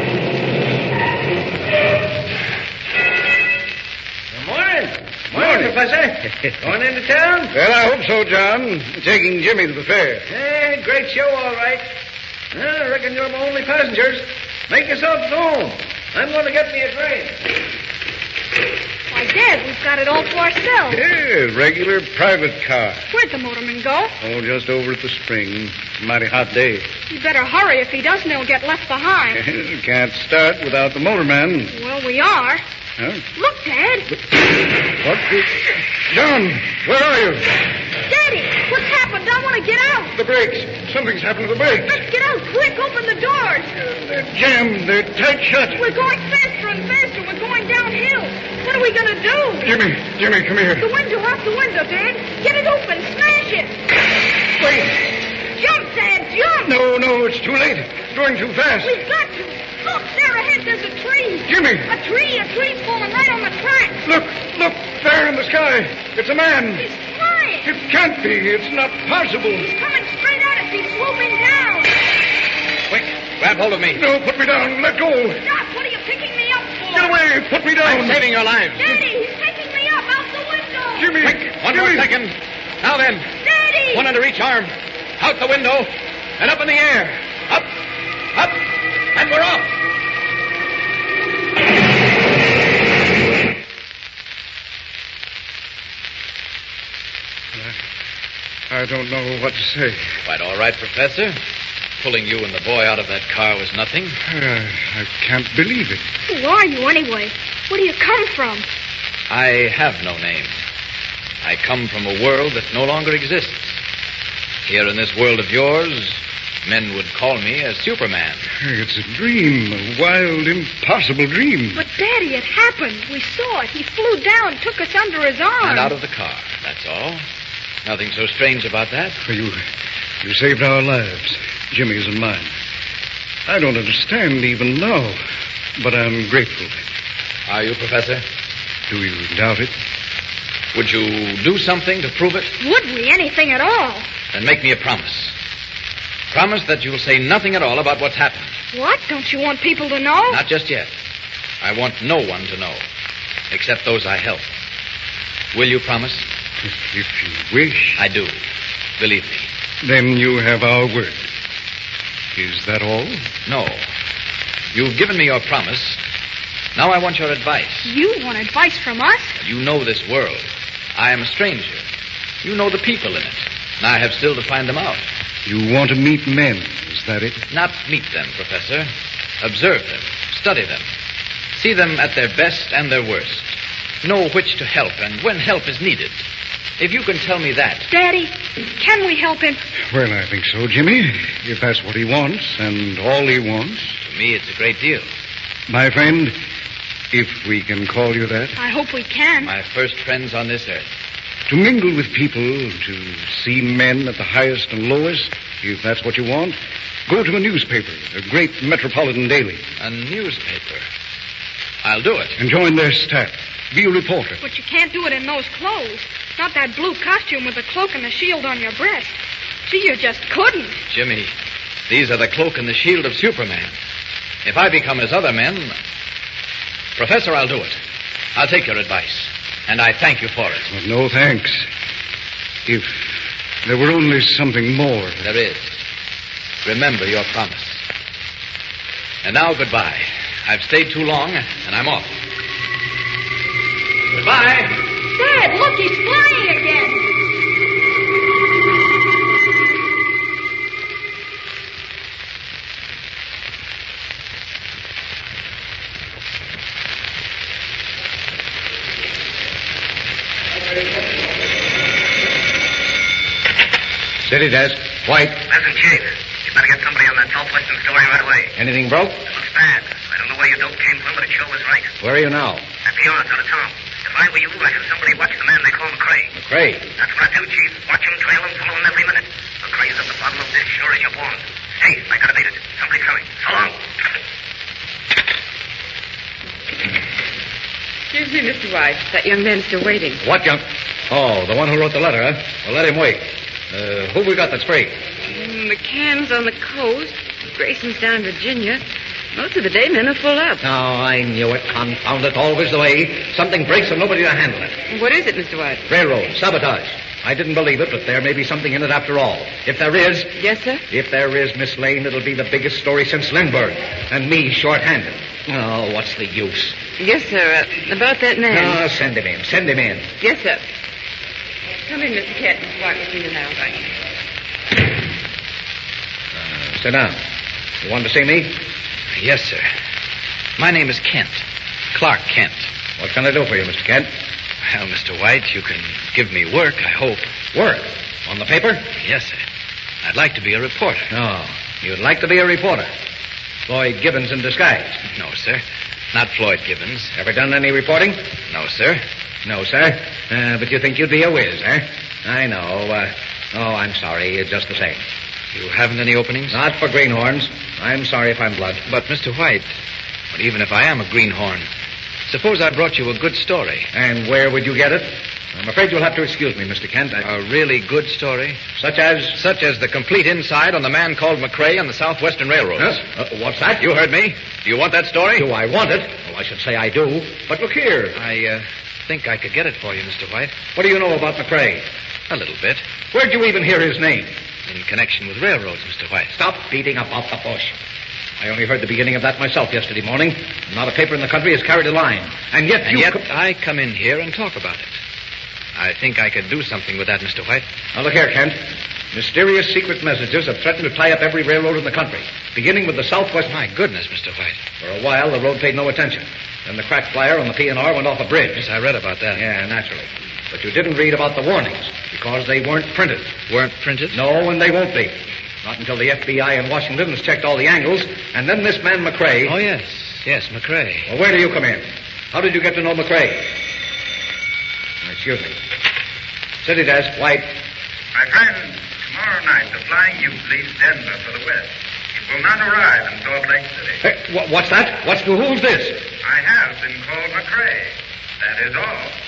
Speaker 6: Good morning. Morning, Professor. Going into town?
Speaker 16: Well, I hope so, John. Taking Jimmy to the fair.
Speaker 6: Great show, all right. I reckon you're my only passengers. Make yourselves known. I'm going to get me a drink.
Speaker 15: Why, Dad, we've got it all to ourselves.
Speaker 16: Yeah, regular private car.
Speaker 15: Where'd the motorman go?
Speaker 16: Oh, just over at the spring. Mighty hot day.
Speaker 15: You better hurry. If he doesn't, he'll get left behind.
Speaker 16: Can't start without the motorman.
Speaker 15: Well, we are.
Speaker 16: Huh?
Speaker 15: Look, Dad.
Speaker 16: What? John, where are you?
Speaker 15: Daddy, what's happened? I want to get out.
Speaker 16: The brakes. Something's happened to the brakes.
Speaker 15: Let's get out quick. Open the doors.
Speaker 16: They're jammed. They're tight shut.
Speaker 15: We're going faster and faster. We're going downhill. What are we going to do?
Speaker 16: Jimmy, come here.
Speaker 15: The window, out the window, Dad. Get it open. Smash it.
Speaker 16: Wait.
Speaker 15: Jump, Dad, jump.
Speaker 16: No, it's too late. Going too fast.
Speaker 15: We've got to. Look, there ahead, there's a tree.
Speaker 16: Jimmy.
Speaker 15: A tree's falling right on the track.
Speaker 16: Look, there in the sky. It's a man.
Speaker 15: He's flying.
Speaker 16: It can't be. It's not possible.
Speaker 15: He's coming straight at us. He's swooping down.
Speaker 5: Quick, grab hold of me.
Speaker 16: No, put me down. Let go.
Speaker 15: Stop. What are you picking me up for?
Speaker 16: Get away. Put me down.
Speaker 5: I'm saving your lives.
Speaker 15: Daddy, he's picking me up out the window.
Speaker 16: Jimmy.
Speaker 5: Quick, one more second. Now then.
Speaker 15: Daddy.
Speaker 5: One under each arm. Out the window. And up in the air. Up. And we're off.
Speaker 16: I don't know what to say.
Speaker 5: Quite all right, Professor. Pulling you and the boy out of that car was nothing.
Speaker 16: I can't believe it.
Speaker 15: Who are you, anyway? Where do you come from?
Speaker 5: I have no name. I come from a world that no longer exists. Here in this world of yours, men would call me a Superman.
Speaker 16: It's a dream, a wild, impossible dream.
Speaker 15: But, Daddy, it happened. We saw it. He flew down, took us under his arm.
Speaker 5: And out of the car, that's all. Nothing so strange about that.
Speaker 16: You saved our lives, Jimmy's and mine. I don't understand even now, but I'm grateful.
Speaker 5: Are you, Professor?
Speaker 16: Do you doubt it?
Speaker 3: Would you do something to prove it?
Speaker 15: Would we? Anything at all?
Speaker 3: Then make me a promise. Promise that you'll say nothing at all about what's happened.
Speaker 15: What? Don't you want people to know?
Speaker 3: Not just yet. I want no one to know, except those I help. Will you promise?
Speaker 16: If you wish.
Speaker 3: I do. Believe me.
Speaker 16: Then you have our word. Is that all?
Speaker 3: No. You've given me your promise. Now I want your advice.
Speaker 15: You want advice from us?
Speaker 3: You know this world. I am a stranger. You know the people in it. And I have still to find them out.
Speaker 16: You want to meet men, is that it?
Speaker 3: Not meet them, Professor. Observe them. Study them. See them at their best and their worst. Know which to help and when help is needed. If you can tell me that.
Speaker 15: Daddy, can we help him?
Speaker 16: Well, I think so, Jimmy. If that's what he wants, and all he wants.
Speaker 3: To me, it's a great deal.
Speaker 16: My friend, if we can call you that.
Speaker 15: I hope we can.
Speaker 3: My first friends on this earth.
Speaker 16: To mingle with people, to see men at the highest and lowest, if that's what you want, go to a newspaper, a great metropolitan daily.
Speaker 3: A newspaper? I'll do it.
Speaker 16: And join their staff. Be a reporter.
Speaker 15: But you can't do it in those clothes. Not that blue costume with the cloak and the shield on your breast. Gee, you just couldn't.
Speaker 3: Jimmy, these are the cloak and the shield of Superman. If I become as other men... Professor, I'll do it. I'll take your advice. And I thank you for it.
Speaker 16: Well, no thanks. If there were only something more.
Speaker 3: There is. Remember your promise. And now, goodbye. I've stayed too long, and I'm off. Goodbye.
Speaker 15: Dad, look, he's flying again.
Speaker 5: City desk. White.
Speaker 17: Listen, Chief. You better get somebody on that Southwestern story right away.
Speaker 5: Anything broke?
Speaker 17: It looks bad. I don't know where your dope came from, but it sure was right.
Speaker 5: Where are you now?
Speaker 17: At the yards out of town. If I were you, I'd have somebody watch the man they call McCrae.
Speaker 5: McCrae?
Speaker 17: That's what I do, Chief. Watch him, trail him, follow him every minute. McCrae's at the bottom of this, sure as you're born. Hey, I gotta beat it. Somebody's coming. So long.
Speaker 4: Excuse me, Mr. White. That young man's still waiting.
Speaker 5: What young... Oh, the one who wrote the letter, huh? Well, let him wait. Who we got that's free?
Speaker 4: McCann's on the coast. Grayson's down in Virginia. Most of the day, men are full up.
Speaker 5: Oh, I knew it. Confound it. Always the way. Something breaks and nobody to handle it.
Speaker 4: What is it, Mr. White?
Speaker 5: Railroad. Sabotage. I didn't believe it, but there may be something in it after all. If there is...
Speaker 4: Yes, sir?
Speaker 5: If there is, Miss Lane, it'll be the biggest story since Lindbergh. And me short-handed. Oh, what's the use?
Speaker 4: Yes, sir. About that man.
Speaker 5: No, send him in. Send him in.
Speaker 4: Yes, sir. Come in, Mr. Kent. Mr. White will see you now.
Speaker 5: Sit down. You wanted to see me?
Speaker 3: Yes, sir. My name is Kent. Clark Kent.
Speaker 5: What can I do for you, Mr. Kent?
Speaker 3: Well, Mr. White, you can give me work, I hope.
Speaker 5: Work? On the paper?
Speaker 3: Yes, sir. I'd like to be a reporter.
Speaker 5: No. You'd like to be a reporter. Floyd Gibbons in disguise.
Speaker 3: No, sir. Not Floyd Gibbons.
Speaker 5: Ever done any reporting?
Speaker 3: No, sir.
Speaker 5: No, sir. But you think you'd be a whiz, eh? I know. I'm sorry. Just the same.
Speaker 3: You haven't any openings?
Speaker 5: Not for greenhorns. I'm sorry if I'm blunt.
Speaker 3: But, Mr. White, even if I am a greenhorn, suppose I brought you a good story.
Speaker 5: And where would you get it? I'm afraid you'll have to excuse me, Mr. Kent.
Speaker 3: A really good story?
Speaker 5: Such as?
Speaker 3: Such as the complete inside on the man called McCrae on the Southwestern Railroads.
Speaker 5: Huh? What's that?
Speaker 3: You heard me. Do you want that story?
Speaker 5: Do I want it? Well, I should say I do. But look here.
Speaker 3: I think I could get it for you, Mr. White.
Speaker 5: What do you know about McCrae?
Speaker 3: A little bit.
Speaker 5: Where'd you even hear his name?
Speaker 3: In connection with railroads, Mr. White.
Speaker 5: Stop beating about the bush. I only heard the beginning of that myself yesterday morning. Not a paper in the country has carried a line. And yet
Speaker 3: I come in here and talk about it. I think I could do something with that, Mr. White.
Speaker 5: Now, look here, Kent. Mysterious secret messages have threatened to tie up every railroad in the country, beginning with the Southwest...
Speaker 3: My goodness, Mr. White.
Speaker 5: For a while, the road paid no attention. Then the cracked flyer on the P&R went off a bridge.
Speaker 3: Yes, I read about that.
Speaker 5: Yeah, naturally. But you didn't read about the warnings, because they weren't printed.
Speaker 3: Weren't printed?
Speaker 5: No, and they won't be. Not until the FBI in Washington has checked all the angles, and then this man McCrae...
Speaker 3: Oh, yes. Yes, McCrae.
Speaker 5: Well, where do you come in? How did you get to know McCrae? Excuse me. City desk, White.
Speaker 17: My friend, tomorrow night the Flying U leaves Denver for the west. It will not arrive in Salt Lake City.
Speaker 5: Hey, what's that? Who's this?
Speaker 17: I have been called McCrae. That is all.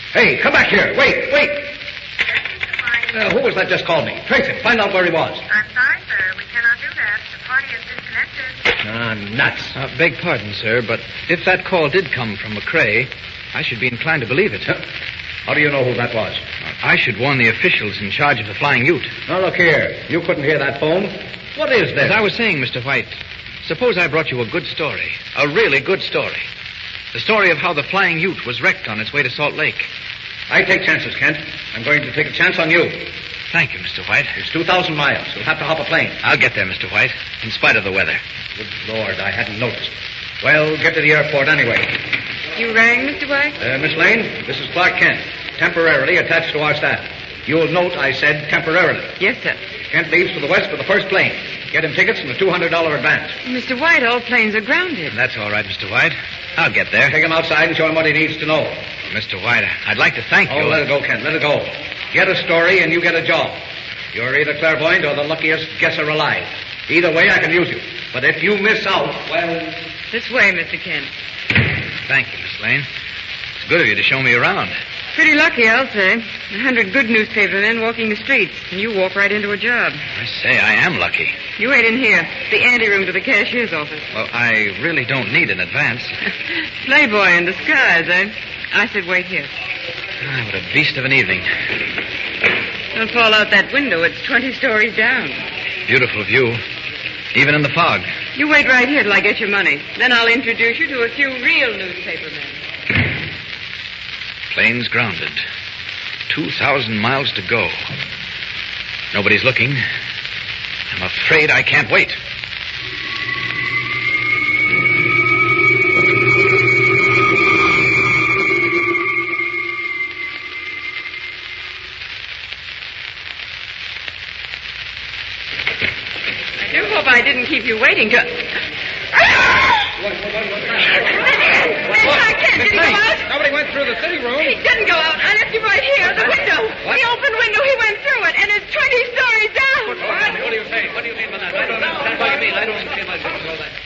Speaker 5: Hey, come back here. Wait. Who was that just called me? Trace him. Find out where he was.
Speaker 18: I'm sorry, sir. We cannot do that. The party is disconnected.
Speaker 5: Nuts.
Speaker 19: Beg pardon, sir, but if that call did come from McCrae, I should be inclined to believe it.
Speaker 5: How do you know who that was?
Speaker 19: I should warn the officials in charge of the Flying Ute.
Speaker 5: Now, look here. You couldn't hear that phone. What is this?
Speaker 19: As I was saying, Mr. White, suppose I brought you a good story. A really good story. The story of how the Flying Ute was wrecked on its way to Salt Lake.
Speaker 5: I take chances, Kent. I'm going to take a chance on you.
Speaker 19: Thank you, Mr. White.
Speaker 5: It's 2,000 miles. You'll have to hop a plane.
Speaker 19: I'll get there, Mr. White, in spite of the weather.
Speaker 5: Good Lord, I hadn't noticed. Well, get to the airport anyway.
Speaker 4: You rang, Mr. White?
Speaker 5: Miss Lane, this is Clark Kent, temporarily attached to our staff. You'll note I said temporarily.
Speaker 4: Yes, sir.
Speaker 5: Kent leaves for the west with the first plane. Get him tickets and a $200 advance.
Speaker 4: Mr. White, all planes are grounded.
Speaker 19: That's all right, Mr. White. I'll get there.
Speaker 5: Take him outside and show him what he needs to know.
Speaker 19: Mr. White, I'd like to thank you.
Speaker 5: Oh, let it go, Kent. Let it go. Get a story and you get a job. You're either clairvoyant or the luckiest guesser alive. Either way, I can use you. But if you miss out, well...
Speaker 4: This way, Mr. Kent.
Speaker 19: Thank you, Miss Lane. It's good of you to show me around.
Speaker 4: Pretty lucky, I'll say. 100 good newspaper men walking the streets, and you walk right into a job.
Speaker 19: I say, I am lucky.
Speaker 4: You wait in here, the anteroom to the cashier's office.
Speaker 19: Well, I really don't need an advance.
Speaker 4: Playboy in disguise, eh? I said wait here.
Speaker 19: What a beast of an evening.
Speaker 4: Don't fall out that window. It's 20 stories down.
Speaker 19: Beautiful view, even in the fog.
Speaker 4: You wait right here till I get your money. Then I'll introduce you to a few real newspaper men.
Speaker 19: Plane's grounded. 2,000 miles to go. Nobody's looking. I'm afraid I can't wait.
Speaker 4: I do hope I didn't keep you waiting to... Did he go out?
Speaker 5: Nobody went through the city room.
Speaker 4: He didn't go out. I left him right here, the window. The open window, he went through it, and it's 20 stories down.
Speaker 5: What do you say? What do you mean by that? I don't understand what you mean. I don't understand why you know that.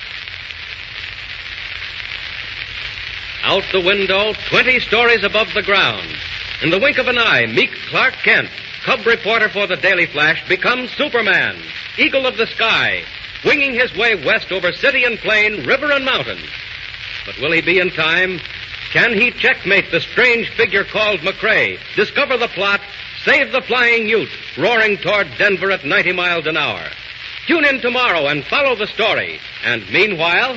Speaker 3: Out the window, 20 stories above the ground. In the wink of an eye, meek Clark Kent, cub reporter for the Daily Flash, becomes Superman, eagle of the sky, winging his way west over city and plain, river and mountain. But will he be in time? Can he checkmate the strange figure called McCrae, discover the plot, save the Flying Ute, roaring toward Denver at 90 miles an hour? Tune in tomorrow and follow the story. And meanwhile...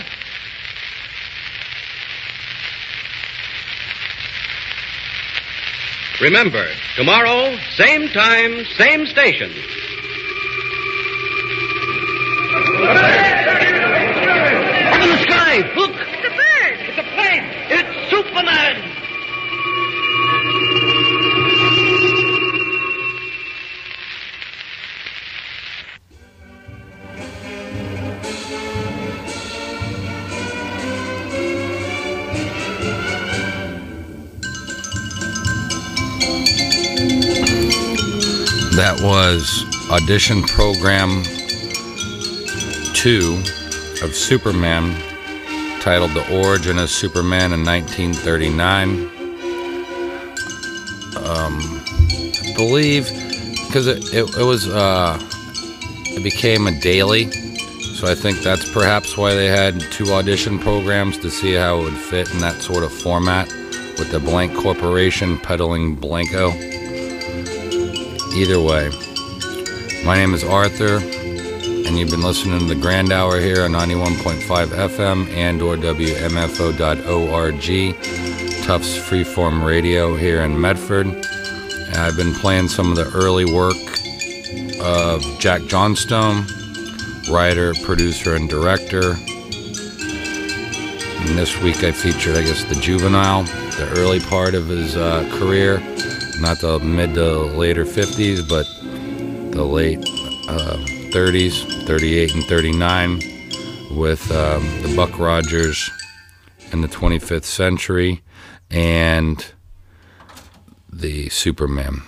Speaker 3: remember, tomorrow, same time, same station.
Speaker 5: Up in the sky! Look!
Speaker 4: It's a bird!
Speaker 5: It's a plane! It's Superman!
Speaker 2: That was audition program 2 of Superman, titled The Origin of Superman in 1939. I believe, because it became a daily, so I think that's perhaps why they had 2 audition programs to see how it would fit in that sort of format with the Blank Corporation peddling Blanco. Either way, my name is Arthur, and you've been listening to the Grand Hour here on 91.5 FM and or WMFO.org, Tufts Freeform Radio here in Medford. And I've been playing some of the early work of Jack Johnstone, writer, producer, and director. And this week I featured, the Juvenile, the early part of his career. Not the mid to later 50s, but the late 30s, 38 and 39, with the Buck Rogers in the 25th Century and the Superman.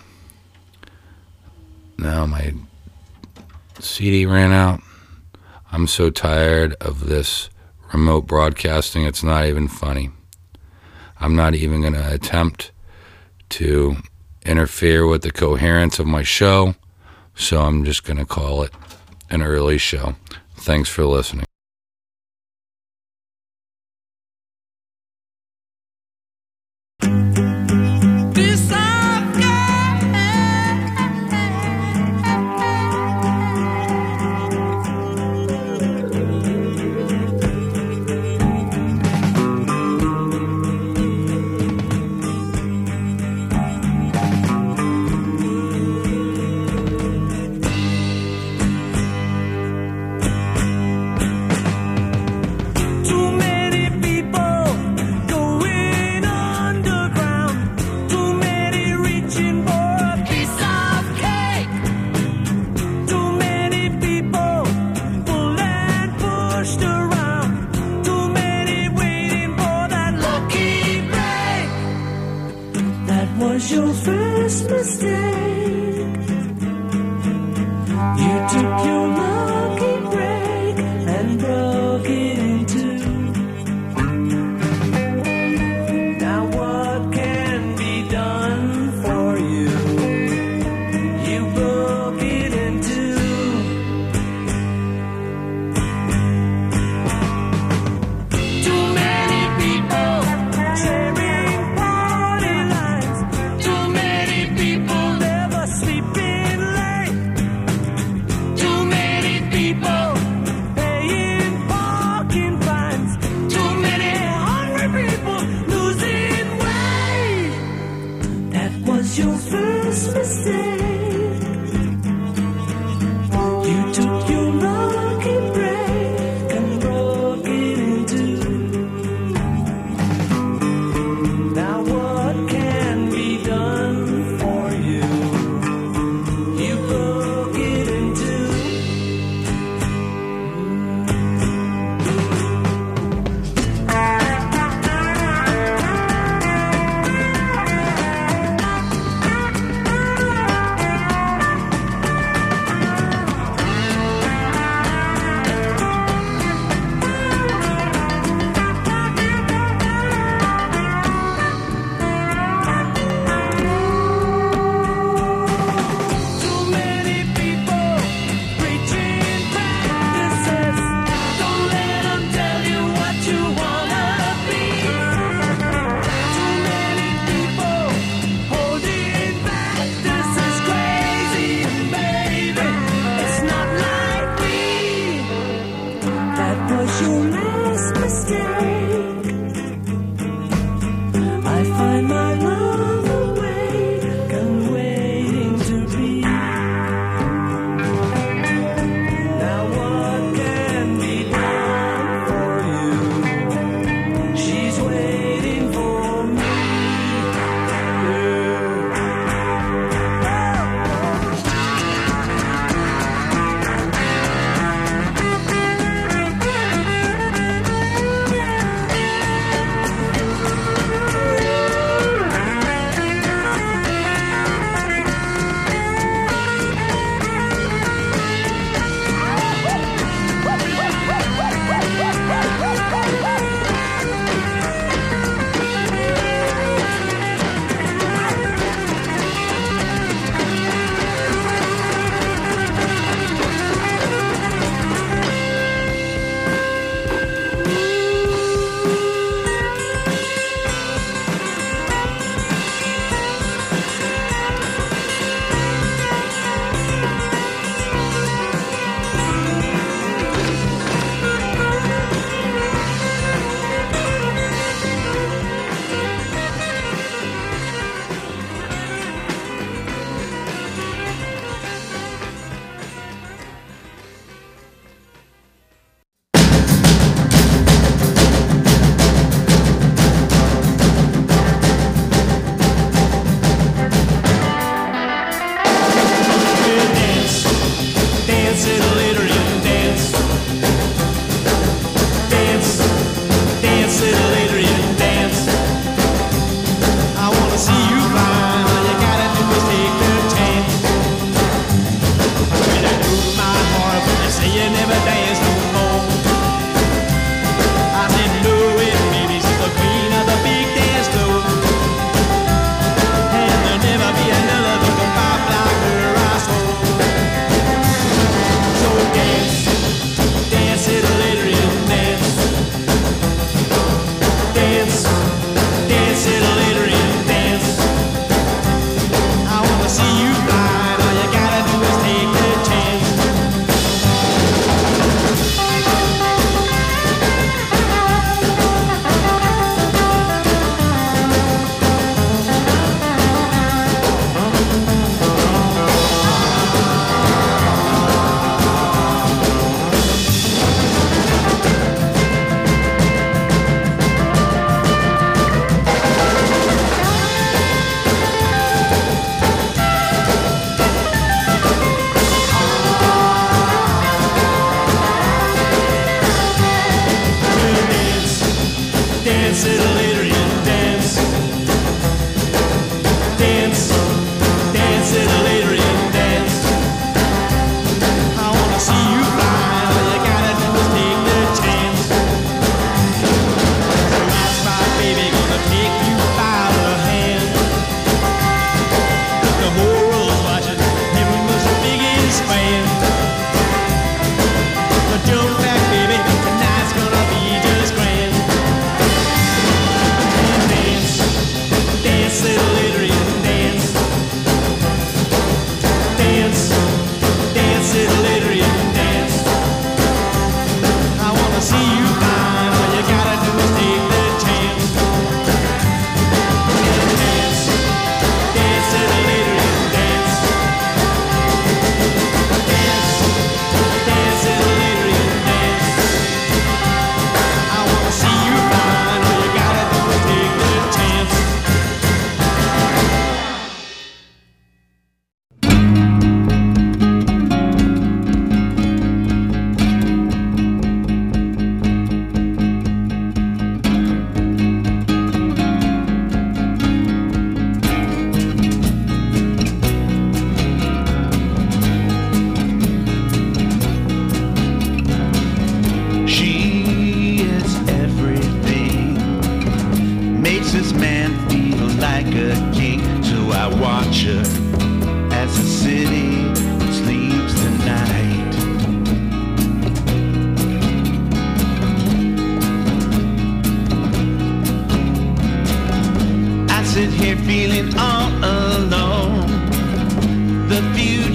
Speaker 2: Now my CD ran out. I'm so tired of this remote broadcasting, it's not even funny. I'm not even going to attempt to interfere with the coherence of my show, so I'm just going to call it an early show. Thanks for listening.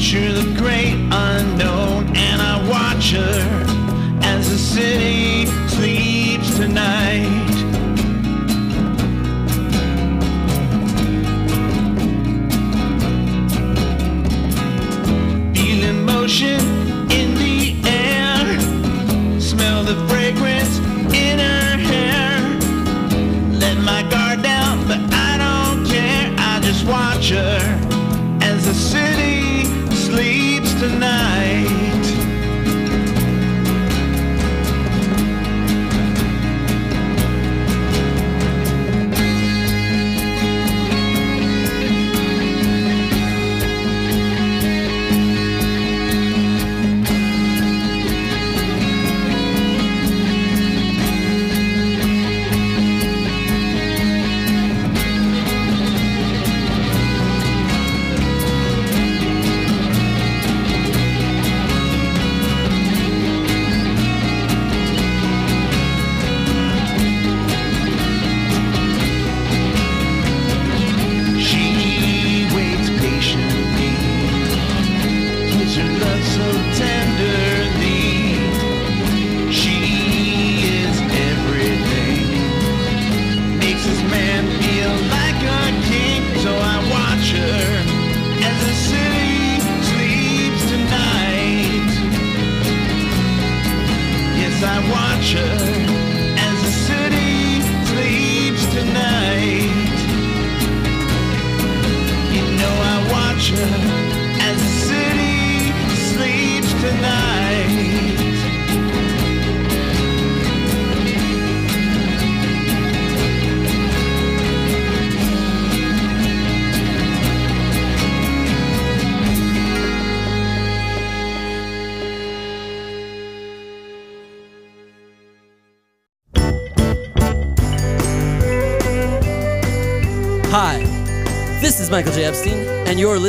Speaker 20: picture the great unknown, and I watch her as the city sleeps tonight. Feel emotion in the air, smell the fragrance in her hair. Let my guard down, but I don't care. I just watch her as the city sleeps tonight.
Speaker 21: Hi, this is Michael J. Epstein, and you're